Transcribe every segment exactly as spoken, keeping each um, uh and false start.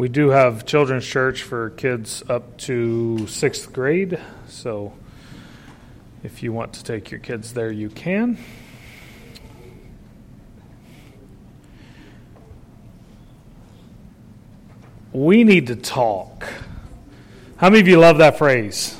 We do have children's church for kids up to sixth grade, so if you want to take your kids there, you can. We need to talk. How many of you love that phrase?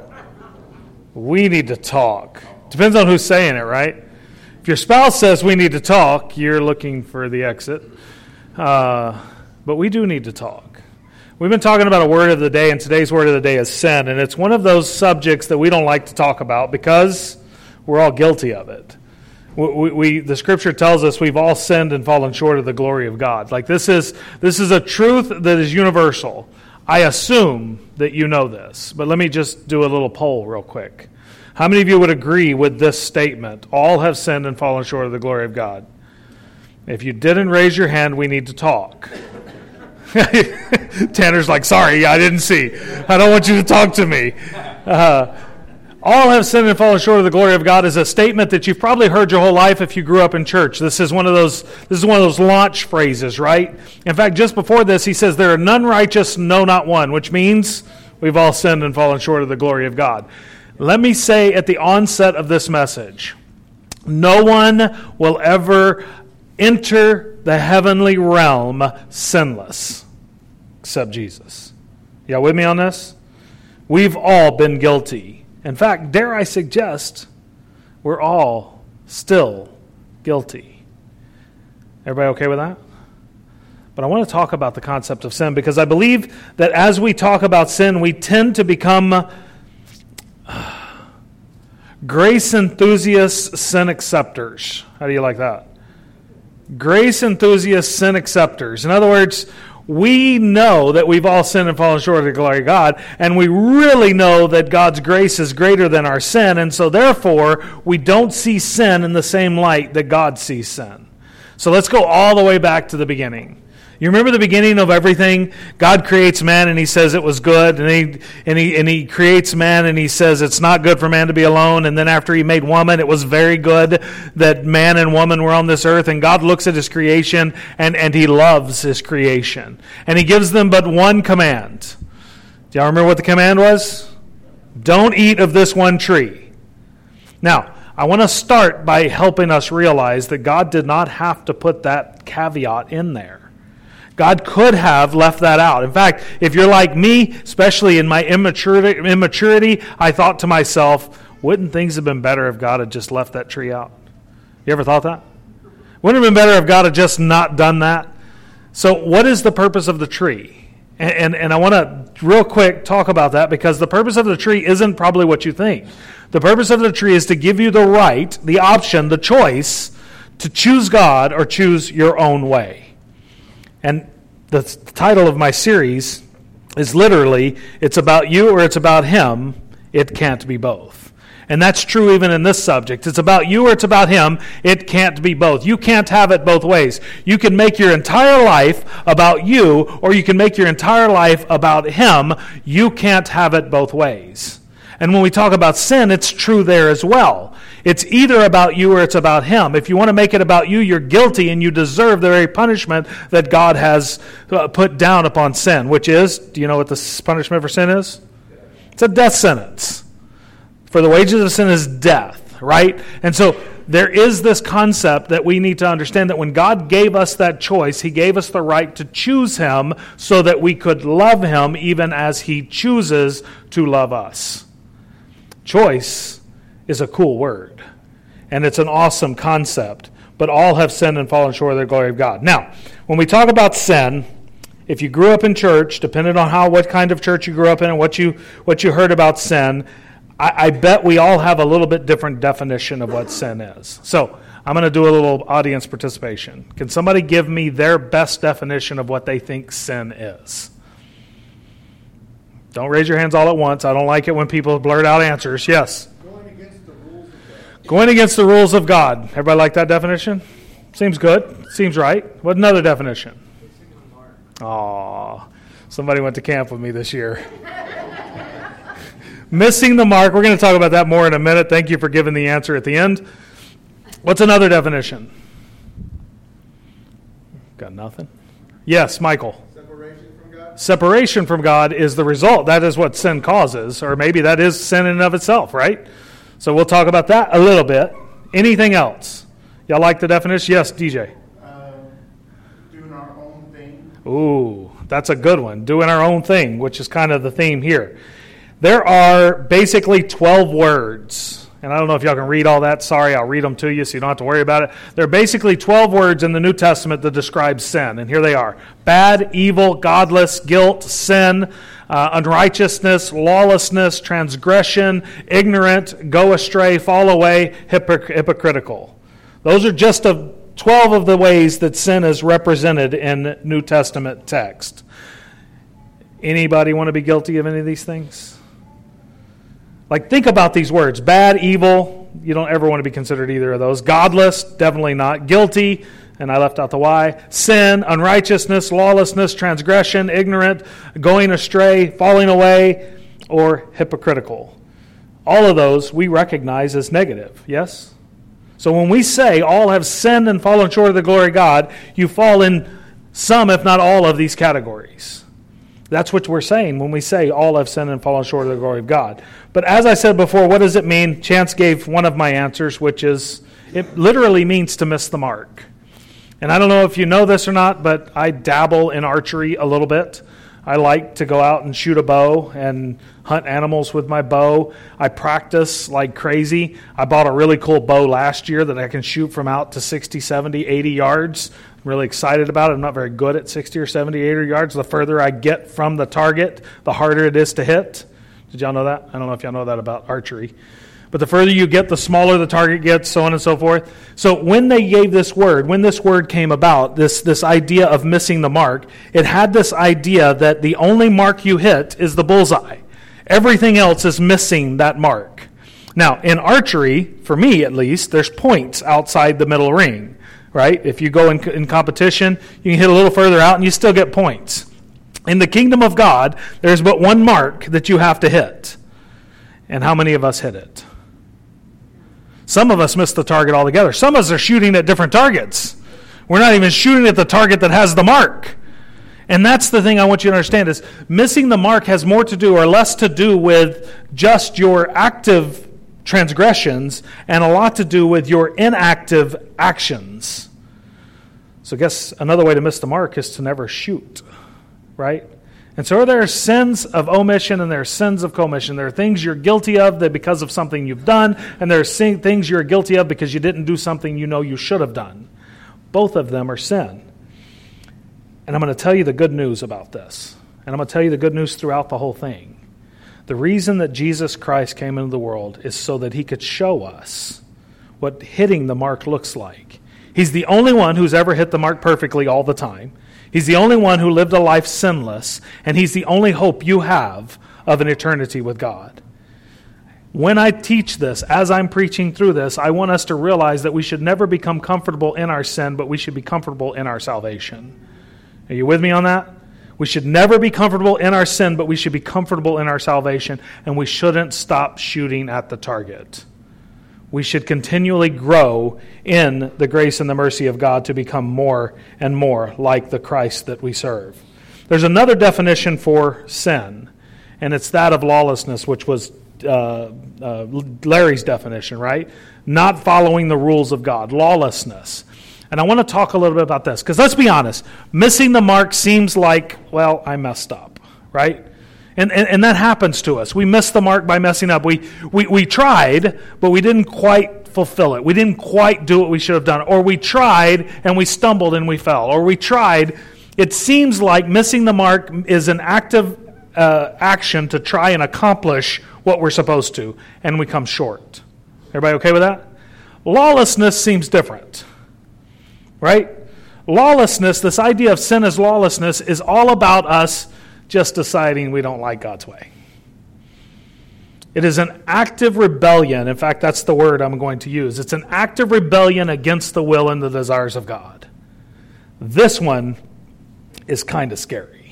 We need to talk. Depends on who's saying it, right? If your spouse says we need to talk, you're looking for the exit. Uh, but we do need to talk. We've been talking about a word of the day, and today's word of the day is sin. And it's one of those subjects that we don't like to talk about because we're all guilty of it. We, we, we the scripture tells us we've all sinned and fallen short of the glory of God. Like this is this is a truth that is universal. I assume that you know this, but let me just do a little poll real quick. How many of you would agree with this statement? All have sinned and fallen short of the glory of God. If you didn't raise your hand, we need to talk. Tanner's like, sorry, I didn't see. I don't want you to talk to me. Uh, all have sinned and fallen short of the glory of God is a statement that you've probably heard your whole life if you grew up in church. This is one of those this is one of those launch phrases, right? In fact, just before this, he says, there are none righteous, no, not one, which means we've all sinned and fallen short of the glory of God. Let me say at the onset of this message, no one will ever enter the heavenly realm sinless except Jesus. Y'all with me on this? We've all been guilty. In fact, dare I suggest, we're all still guilty. Everybody okay with that? But I want to talk about the concept of sin because I believe that as we talk about sin, we tend to become uh, grace enthusiasts, sin acceptors. How do you like that? Grace enthusiasts, sin acceptors. In other words, we know that we've all sinned and fallen short of the glory of God, and we really know that God's grace is greater than our sin, and so therefore, we don't see sin in the same light that God sees sin. So let's go all the way back to the beginning. You remember the beginning of everything? God creates man and he says it was good, and he and he and he creates man and he says it's not good for man to be alone, and then after he made woman, it was very good that man and woman were on this earth, and God looks at his creation and, and he loves his creation. And he gives them but one command. Do y'all remember what the command was? Don't eat of this one tree. Now, I want to start by helping us realize that God did not have to put that caveat in there. God could have left that out. In fact, if you're like me, especially in my immaturity, immaturity, I thought to myself, wouldn't things have been better if God had just left that tree out? You ever thought that? Wouldn't it have been better if God had just not done that? So what is the purpose of the tree? And, and, and I want to real quick talk about that because the purpose of the tree isn't probably what you think. The purpose of the tree is to give you the right, the option, the choice to choose God or choose your own way. And the title of my series is literally, it's about you or it's about him. It can't be both. And that's true even in this subject. It's about you or it's about him. It can't be both. You can't have it both ways. You can make your entire life about you, or you can make your entire life about him. You can't have it both ways. And when we talk about sin, it's true there as well. It's either about you or it's about him. If you want to make it about you, you're guilty and you deserve the very punishment that God has put down upon sin, which is, do you know what the punishment for sin is? It's a death sentence. For the wages of sin is death, right? And so there is this concept that we need to understand that when God gave us that choice, he gave us the right to choose him so that we could love him even as he chooses to love us. Choice is a cool word, and it's an awesome concept, but all have sinned and fallen short of the glory of God. Now, when we talk about sin, if you grew up in church, depending on how what kind of church you grew up in and what you what you heard about sin, I, I bet we all have a little bit different definition of what sin is. So I'm going to do a little audience participation. Can somebody give me their best definition of what they think sin is? Don't raise your hands all at once. I don't like it when people blurt out answers. Yes? Going against the rules of God. Going against the rules of God. Everybody like that definition? Seems good. Seems right. What another definition? Aw, somebody went to camp with me this year. Missing the mark. We're going to talk about that more in a minute. Thank you for giving the answer at the end. What's another definition? Got nothing? Yes, Michael. Separation from God. separation from God is the result. That is what sin causes, or maybe that is sin in and of itself, right? So we'll talk about that a little bit. Anything else? Y'all like the definition? Yes, D J. Uh, doing our own thing. Ooh, that's a good one. Doing our own thing, which is kind of the theme here. There are basically twelve words. And I don't know if y'all can read all that. Sorry, I'll read them to you so you don't have to worry about it. There are basically twelve words in the New Testament that describe sin. And here they are. Bad, evil, godless, guilt, sin, uh, unrighteousness, lawlessness, transgression, ignorant, go astray, fall away, hypocr- hypocritical. Those are just a, twelve of the ways that sin is represented in New Testament text. Anybody want to be guilty of any of these things? Like, think about these words. Bad, evil, you don't ever want to be considered either of those. Godless, definitely not. Guilty, and I left out the Y. Sin, unrighteousness, lawlessness, transgression, ignorant, going astray, falling away, or hypocritical. All of those we recognize as negative, yes? So when we say all have sinned and fallen short of the glory of God, you fall in some, if not all, of these categories. That's what we're saying when we say all have sinned and fallen short of the glory of God. But as I said before, what does it mean? Chance gave one of my answers, which is it literally means to miss the mark. And I don't know if you know this or not, but I dabble in archery a little bit. I like to go out and shoot a bow and hunt animals with my bow. I practice like crazy. I bought a really cool bow last year that I can shoot from out to sixty, seventy, eighty yards. I'm really excited about it. I'm not very good at sixty or seventy, eighty yards. The further I get from the target, the harder it is to hit. Did y'all know that? I don't know if y'all know that about archery. But the further you get, the smaller the target gets, so on and so forth. So when they gave this word, when this word came about, this, this idea of missing the mark, it had this idea that the only mark you hit is the bullseye. Everything else is missing that mark. Now, in archery, for me at least, there's points outside the middle ring, right? If you go in, in competition, you can hit a little further out and you still get points. In the kingdom of God, there's but one mark that you have to hit. And how many of us hit it? Some of us miss the target altogether. Some of us are shooting at different targets. We're not even shooting at the target that has the mark. And that's the thing I want you to understand is missing the mark has more to do or less to do with just your active transgressions and a lot to do with your inactive actions. So I guess another way to miss the mark is to never shoot, right? And so there are sins of omission and there are sins of commission. There are things you're guilty of that because of something you've done, and there are things you're guilty of because you didn't do something you know you should have done. Both of them are sin. And I'm going to tell you the good news about this. And I'm going to tell you the good news throughout the whole thing. The reason that Jesus Christ came into the world is so that he could show us what hitting the mark looks like. He's the only one who's ever hit the mark perfectly all the time. He's the only one who lived a life sinless, and he's the only hope you have of an eternity with God. When I teach this, as I'm preaching through this, I want us to realize that we should never become comfortable in our sin, but we should be comfortable in our salvation. Are you with me on that? We should never be comfortable in our sin, but we should be comfortable in our salvation, and we shouldn't stop shooting at the target. We should continually grow in the grace and the mercy of God to become more and more like the Christ that we serve. There's another definition for sin, and it's that of lawlessness, which was uh, uh, Larry's definition, right? Not following the rules of God, lawlessness. And I want to talk a little bit about this, because let's be honest, missing the mark seems like, well, I messed up, right? And, and and that happens to us. We miss the mark by messing up. We, we we tried, but we didn't quite fulfill it. We didn't quite do what we should have done. Or we tried, and we stumbled and we fell. Or we tried. It seems like missing the mark is an active uh, action to try and accomplish what we're supposed to, and we come short. Everybody okay with that? Lawlessness seems different, right? Lawlessness, this idea of sin as lawlessness, is all about us just deciding we don't like God's way. It is an active rebellion. In fact, that's the word I'm going to use. It's an active rebellion against the will and the desires of God. This one is kind of scary.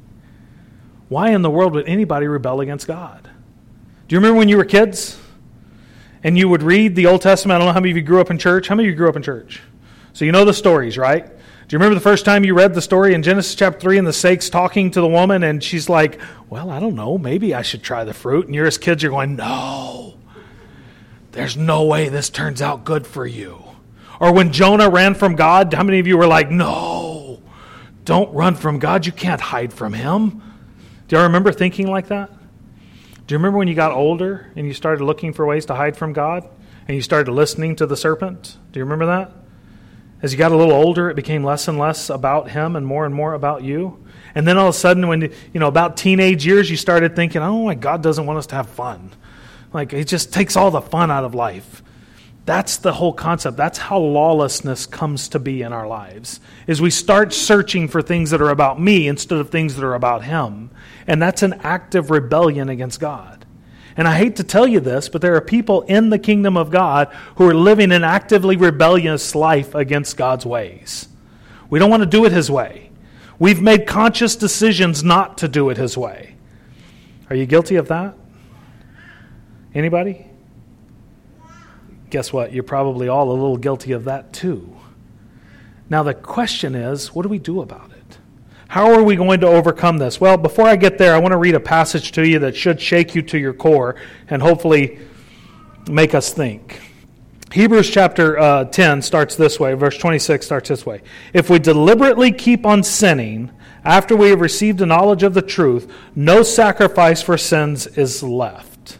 Why in the world would anybody rebel against God? Do you remember when you were kids and you would read the Old Testament? I don't know how many of you grew up in church. How many of you grew up in church? So you know the stories, right? Do you remember the first time you read the story in Genesis chapter three and the snake's talking to the woman and she's like, well, I don't know, maybe I should try the fruit. And you're as kids, you're going, no, there's no way this turns out good for you. Or when Jonah ran from God, how many of you were like, no, don't run from God. You can't hide from him. Do you remember thinking like that? Do you remember when you got older and you started looking for ways to hide from God and you started listening to the serpent? Do you remember that? As you got a little older, it became less and less about him and more and more about you. And then all of a sudden, when, you know, about teenage years, you started thinking, oh, my God doesn't want us to have fun. Like, it just takes all the fun out of life. That's the whole concept. That's how lawlessness comes to be in our lives, is we start searching for things that are about me instead of things that are about him. And that's an active rebellion against God. And I hate to tell you this, but there are people in the kingdom of God who are living an actively rebellious life against God's ways. We don't want to do it his way. We've made conscious decisions not to do it his way. Are you guilty of that? Anybody? Guess what? You're probably all a little guilty of that too. Now the question is, what do we do about it? How are we going to overcome this? Well, before I get there, I want to read a passage to you that should shake you to your core and hopefully make us think. Hebrews chapter uh, ten starts this way. Verse twenty-six starts this way. If we deliberately keep on sinning after we have received the knowledge of the truth, no sacrifice for sins is left.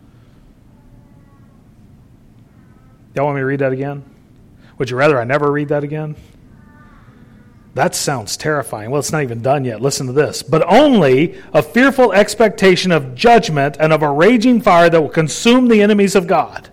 Y'all want me to read that again? Would you rather I never read that again? That sounds terrifying. Well, it's not even done yet. Listen to this. But only a fearful expectation of judgment and of a raging fire that will consume the enemies of God.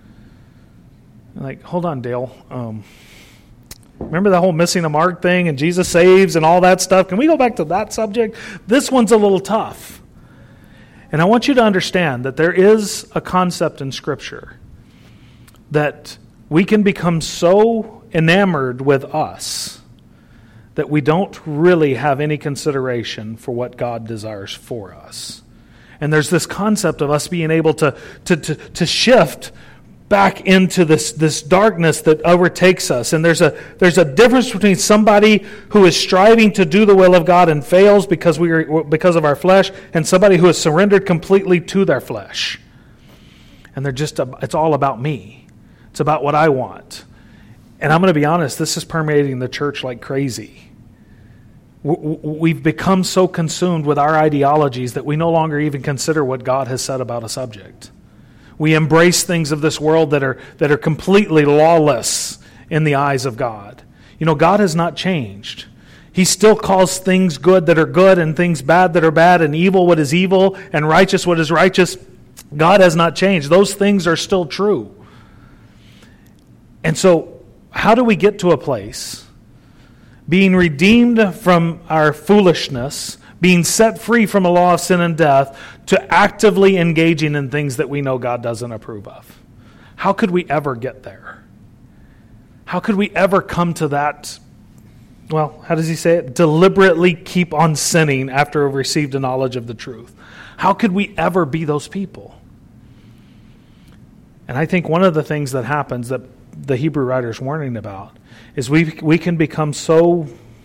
Like, hold on, Dale. Um, remember that whole missing the mark thing and Jesus saves and all that stuff? Can we go back to that subject? This one's a little tough. And I want you to understand that there is a concept in Scripture that we can become so enamored with us that we don't really have any consideration for what God desires for us. And there's this concept of us being able to, to, to, to shift back into this, this darkness that overtakes us. And there's a there's a difference between somebody who is striving to do the will of God and fails because we are because of our flesh, and somebody who has surrendered completely to their flesh. And they're just a, it's all about me. It's about what I want. And I'm going to be honest, this is permeating the church like crazy. We've become so consumed with our ideologies that we no longer even consider what God has said about a subject. We embrace things of this world that are that are completely lawless in the eyes of God. You know, God has not changed. He still calls things good that are good and things bad that are bad and evil what is evil and righteous what is righteous. God has not changed. Those things are still true. And so, how do we get to a place being redeemed from our foolishness, being set free from a law of sin and death, to actively engaging in things that we know God doesn't approve of? How could we ever get there? How could we ever come to that, well, how does he say it? Deliberately keep on sinning after we've received a knowledge of the truth. How could we ever be those people? And I think one of the things that happens that the Hebrew writer is warning about is we we can become so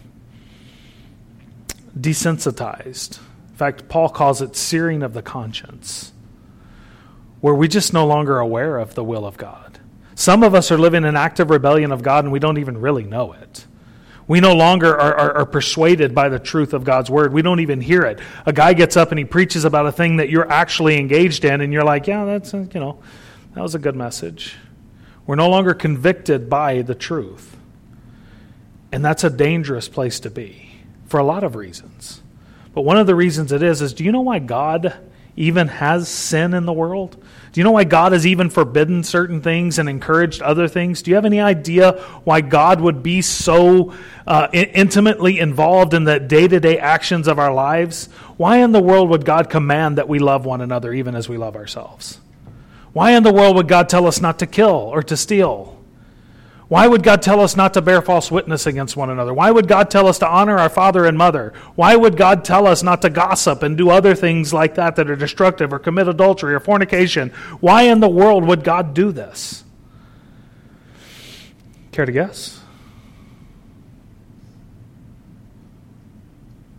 desensitized. In fact, Paul calls it searing of the conscience, where we just no longer aware of the will of God. Some of us are living in active rebellion of God and we don't even really know it. We no longer are, are, are persuaded by the truth of God's word. We don't even hear it. A guy gets up and he preaches about a thing that you're actually engaged in and you're like, yeah, that's, you know, that was a good message. We're no longer convicted by the truth. And that's a dangerous place to be for a lot of reasons. But one of the reasons it is, is do you know why God even has sin in the world? Do you know why God has even forbidden certain things and encouraged other things? Do you have any idea why God would be so uh, intimately involved in the day-to-day actions of our lives? Why in the world would God command that we love one another even as we love ourselves? Why in the world would God tell us not to kill or to steal? Why would God tell us not to bear false witness against one another? Why would God tell us to honor our father and mother? Why would God tell us not to gossip and do other things like that that are destructive or commit adultery or fornication? Why in the world would God do this? Care to guess?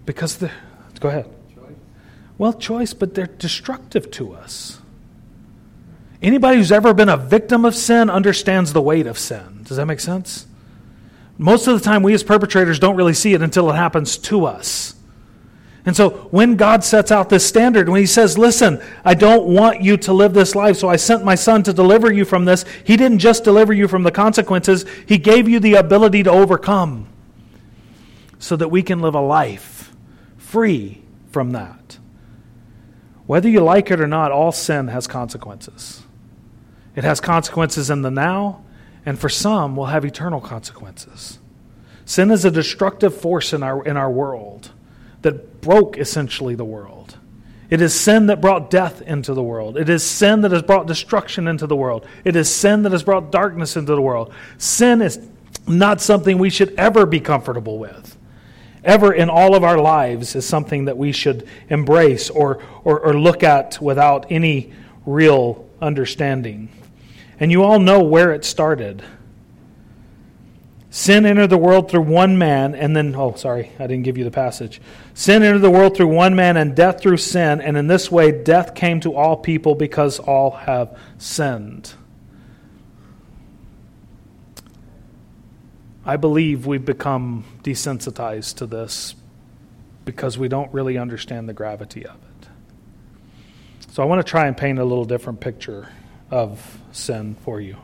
Because the go ahead. Choice. Well, choice, but they're destructive to us. Anybody who's ever been a victim of sin understands the weight of sin. Does that make sense? Most of the time, we as perpetrators don't really see it until it happens to us. And so when God sets out this standard, when he says, listen, I don't want you to live this life, so I sent my son to deliver you from this, he didn't just deliver you from the consequences, he gave you the ability to overcome so that we can live a life free from that. Whether you like it or not, all sin has consequences. It has consequences in the now, and for some will have eternal consequences. Sin is a destructive force in our in our world that broke essentially the world. It is sin that brought death into the world. It is sin that has brought destruction into the world. It is sin that has brought darkness into the world. Sin is not something we should ever be comfortable with. Ever in all of our lives is something that we should embrace or, or, or look at without any real understanding. And you all know where it started. Sin entered the world through one man, and then, oh, sorry, I didn't give you the passage. Sin entered the world through one man, and death through sin, and in this way death came to all people because all have sinned. I believe we've become desensitized to this because we don't really understand the gravity of it. So I want to try and paint a little different picture of sin for you.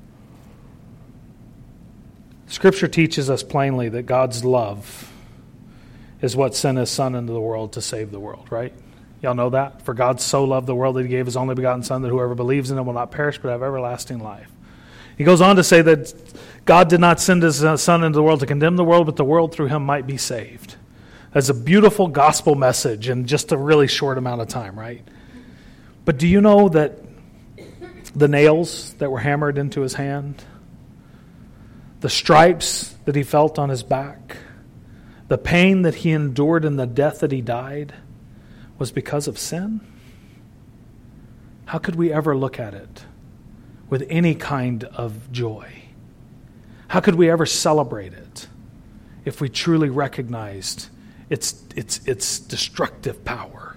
Scripture teaches us plainly that God's love is what sent his son into the world to save the world, right? Y'all know that? For God so loved the world that he gave his only begotten son that whoever believes in him will not perish but have everlasting life. He goes on to say that God did not send his son into the world to condemn the world, but the world through him might be saved. That's a beautiful gospel message in just a really short amount of time, right? But do you know that the nails that were hammered into his hand, the stripes that he felt on his back, the pain that he endured and the death that he died was because of sin? How could we ever look at it with any kind of joy? How could we ever celebrate it if we truly recognized its, its, its destructive power?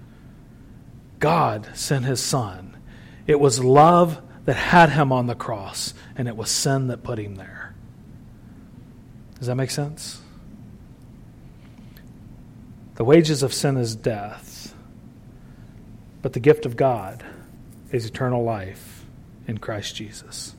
God sent his son. It was love that had him on the cross, and it was sin that put him there. Does that make sense? The wages of sin is death, but the gift of God is eternal life in Christ Jesus.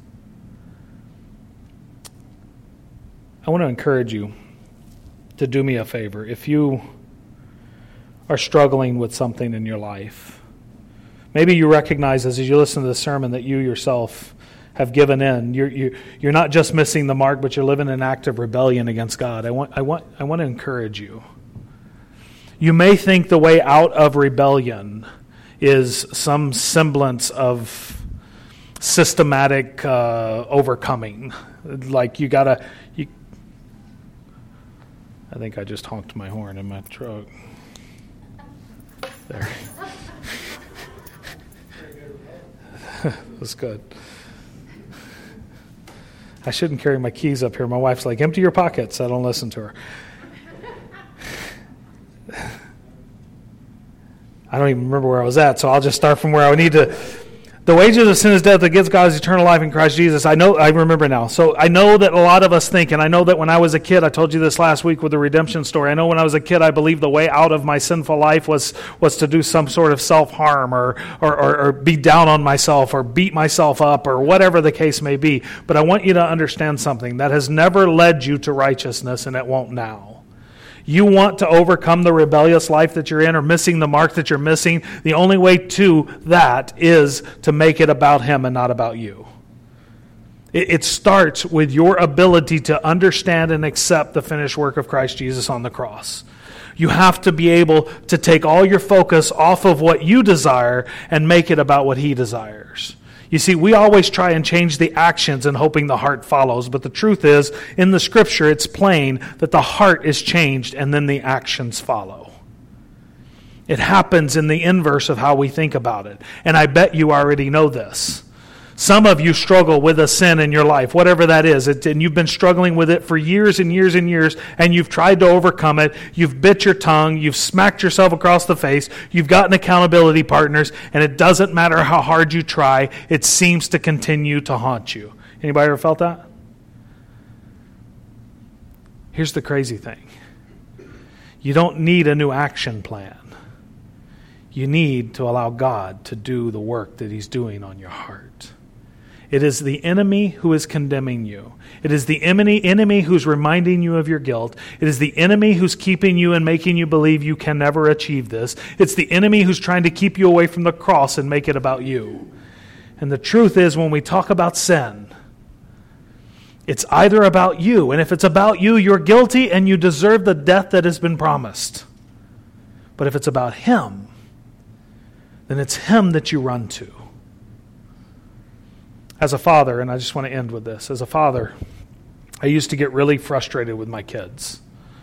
I want to encourage you to do me a favor. If you are struggling with something in your life, maybe you recognize as you listen to the sermon that you yourself have given in. You're, you're, you're not just missing the mark, but you're living an act of rebellion against God. I want, I want, I want to encourage you. You may think the way out of rebellion is some semblance of systematic uh, overcoming. Like you gotta, you, I think I just honked my horn in my truck. There. That's good. I shouldn't carry my keys up here. My wife's like, empty your pockets. I don't listen to her. I don't even remember where I was at, so I'll just start from where I need to. The wages of sin is death, that gives God is eternal life in Christ Jesus. I know, I remember now. So I know that a lot of us think, and I know that when I was a kid, I told you this last week with the redemption story, I know when I was a kid, I believed the way out of my sinful life was was to do some sort of self-harm or, or, or, or be down on myself or beat myself up or whatever the case may be. But I want you to understand something. That has never led you to righteousness, and it won't now. You want to overcome the rebellious life that you're in or missing the mark that you're missing, the only way to that is to make it about him and not about you. It, it starts with your ability to understand and accept the finished work of Christ Jesus on the cross. You have to be able to take all your focus off of what you desire and make it about what he desires. You see, we always try and change the actions and hoping the heart follows. But the truth is, in the Scripture, it's plain that the heart is changed and then the actions follow. It happens in the inverse of how we think about it. And I bet you already know this. Some of you struggle with a sin in your life, whatever that is, it, and you've been struggling with it for years and years and years, and you've tried to overcome it. You've bit your tongue. You've smacked yourself across the face. You've gotten accountability partners, and it doesn't matter how hard you try. It seems to continue to haunt you. Anybody ever felt that? Here's the crazy thing. You don't need a new action plan. You need to allow God to do the work that He's doing on your heart. It is the enemy who is condemning you. It is the enemy, enemy who's reminding you of your guilt. It is the enemy who's keeping you and making you believe you can never achieve this. It's the enemy who's trying to keep you away from the cross and make it about you. And the truth is, when we talk about sin, it's either about you. And if it's about you, you're guilty and you deserve the death that has been promised. But if it's about Him, then it's Him that you run to. As a father, and I just want to end with this, as a father, I used to get really frustrated with my kids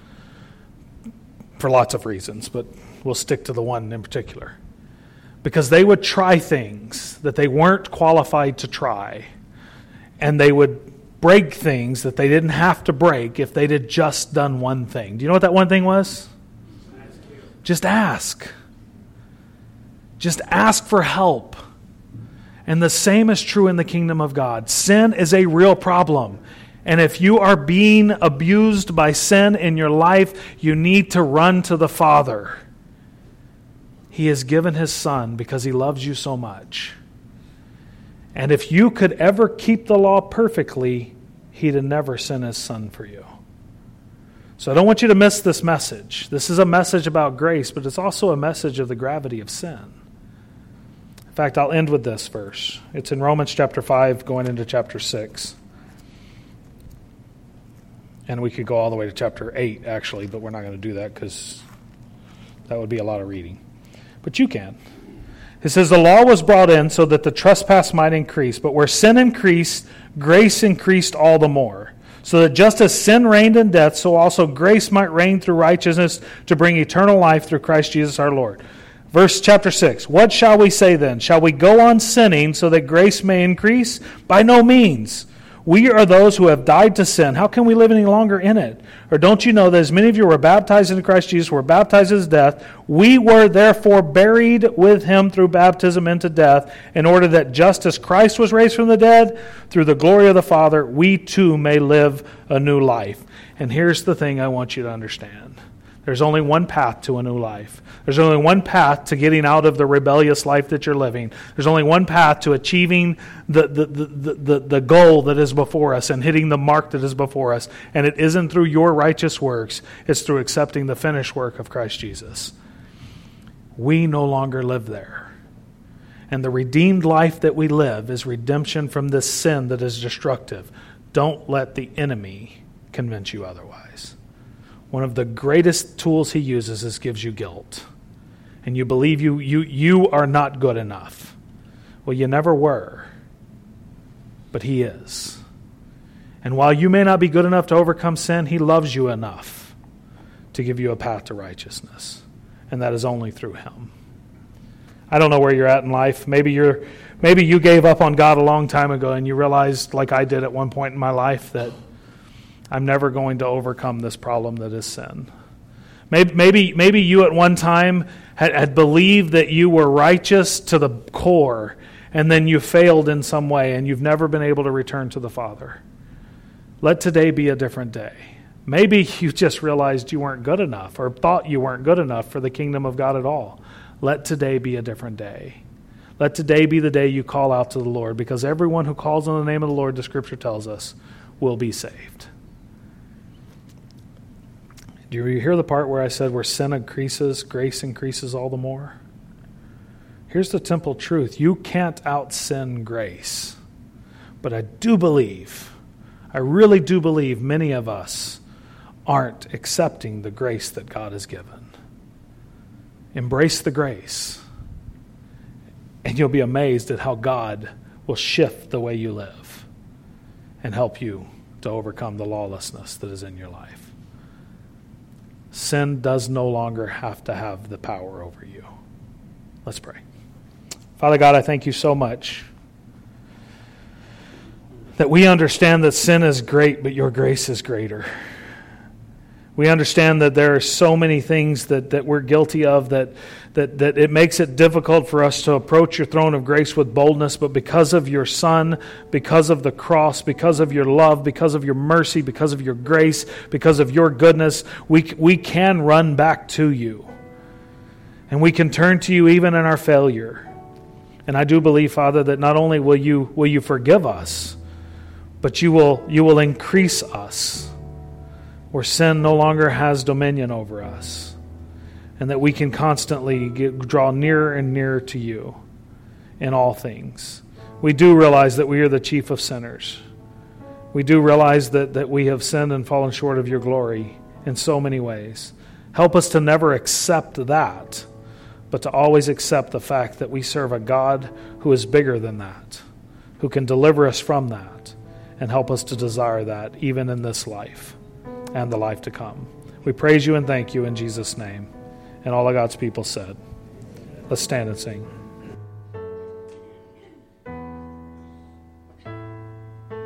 for lots of reasons, but we'll stick to the one in particular. Because they would try things that they weren't qualified to try, and they would break things that they didn't have to break if they'd had just done one thing. Do you know what that one thing was? Just ask. Just ask for help. And the same is true in the kingdom of God. Sin is a real problem. And if you are being abused by sin in your life, you need to run to the Father. He has given His Son because He loves you so much. And if you could ever keep the law perfectly, He'd have never sent His Son for you. So I don't want you to miss this message. This is a message about grace, but it's also a message of the gravity of sin. In fact, I'll end with this verse. It's in Romans chapter five, going into chapter six. And we could go all the way to chapter eight, actually, but we're not going to do that because that would be a lot of reading. But you can. It says, the law was brought in so that the trespass might increase, but where sin increased, grace increased all the more. So that just as sin reigned in death, so also grace might reign through righteousness to bring eternal life through Christ Jesus our Lord. Verse chapter six, what shall we say then? Shall we go on sinning so that grace may increase? By no means. We are those who have died to sin. How can we live any longer in it? Or don't you know that as many of you were baptized into Christ Jesus, were baptized in His death, we were therefore buried with Him through baptism into death, in order that just as Christ was raised from the dead, through the glory of the Father, we too may live a new life. And here's the thing I want you to understand. There's only one path to a new life. There's only one path to getting out of the rebellious life that you're living. There's only one path to achieving the, the, the, the, the goal that is before us and hitting the mark that is before us. And it isn't through your righteous works. It's through accepting the finished work of Christ Jesus. We no longer live there. And the redeemed life that we live is redemption from this sin that is destructive. Don't let the enemy convince you otherwise. One of the greatest tools he uses is gives you guilt. And you believe you, you, you are not good enough. Well, you never were. But He is. And while you may not be good enough to overcome sin, He loves you enough to give you a path to righteousness. And that is only through Him. I don't know where you're at in life. Maybe you're, maybe you gave up on God a long time ago and you realized, like I did at one point in my life, that I'm never going to overcome this problem that is sin. Maybe, maybe, maybe you at one time had, had believed that you were righteous to the core, and then you failed in some way, and you've never been able to return to the Father. Let today be a different day. Maybe you just realized you weren't good enough, or thought you weren't good enough for the kingdom of God at all. Let today be a different day. Let today be the day you call out to the Lord, because everyone who calls on the name of the Lord, the Scripture tells us, will be saved. Do you hear the part where I said where sin increases, grace increases all the more? Here's the simple truth. You can't out-sin grace. But I do believe, I really do believe many of us aren't accepting the grace that God has given. Embrace the grace. And you'll be amazed at how God will shift the way you live and help you to overcome the lawlessness that is in your life. Sin does no longer have to have the power over you. Let's pray. Father God, I thank you so much that we understand that sin is great, but your grace is greater. We understand that there are so many things that, that we're guilty of that, that, that it makes it difficult for us to approach your throne of grace with boldness, but because of your Son, because of the cross, because of your love, because of your mercy, because of your grace, because of your goodness, we, we can run back to you. And we can turn to you even in our failure. And I do believe, Father, that not only will you, will you forgive us, but you will, you will increase us, where sin no longer has dominion over us, and that we can constantly get, draw nearer and nearer to you in all things. We do realize that we are the chief of sinners. We do realize that, that we have sinned and fallen short of your glory in so many ways. Help us to never accept that, but to always accept the fact that we serve a God who is bigger than that, who can deliver us from that, and help us to desire that even in this life and the life to come. We praise you and thank you in Jesus' name. And all of God's people said, let's stand and sing.